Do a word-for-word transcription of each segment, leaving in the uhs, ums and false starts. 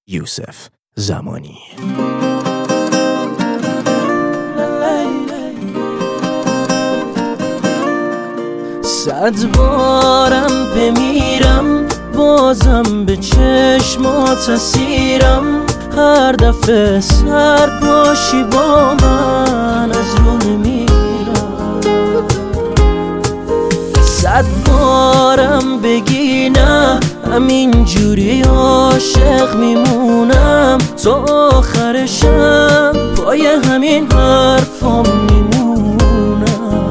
یوسف زمانی. صد بارم بمیرم بازم به چشمات اسیرم، هر دفعه سر باشی با من از رو نمیرم. صد بارم بگی نه همین جوری عاشق میمونم، تا آخرشم پای همین حرفام میمونم.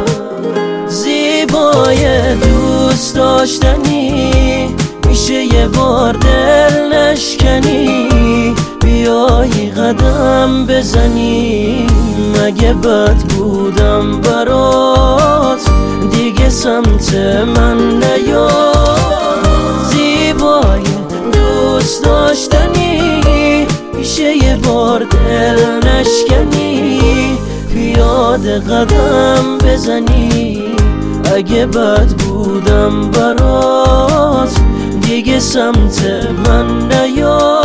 زیبای دوست داشتنی میشه یه بار دل نشکنی، بیایی قدم بزنی، مگه بد بودم برات دیگه سمت من نیا. زیبای دوست داشتنی میشه یه بار دل نشکنی، پیاده قدم بزنی، اگه بد بودم برات دیگه سمت من نیا.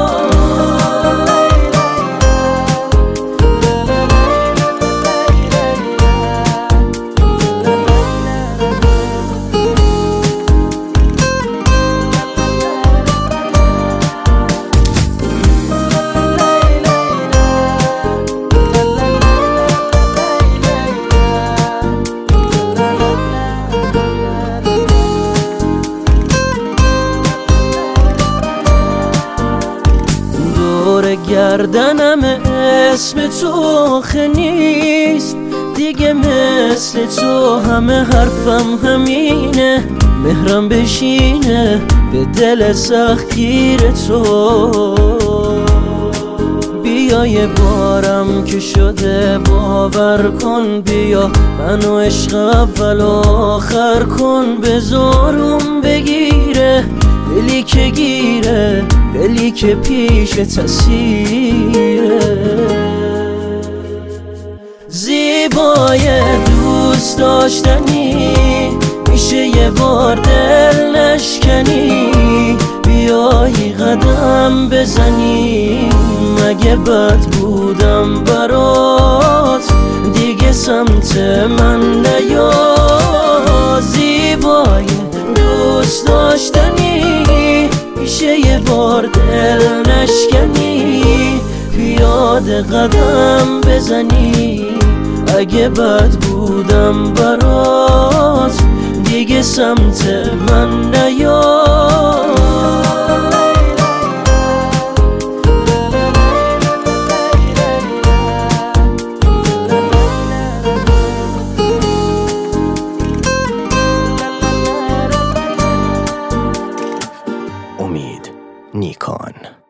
گردنم اسم تو آخه نیست دیگه، مثل تو همه حرفم همینه، مهرم بشینه به دل سختگیر تو. بیا یه بارم که شده باور کن، بیا منو عشق اول آخر کن، بذارم بگیره دلی که گیره، دلی که پیش تسیره. زیبای دوست داشتنی میشه یه بار دل نشکنی، بیایی قدم بزنی، مگه بد بودم برات دیگه سمت من نیا. زیبای دوست داشتنی میشه یه بار دل نشکنی، پیاده قدم بزنی، اگه بد بودم برات دیگه سمت من نیا. امید نیکان.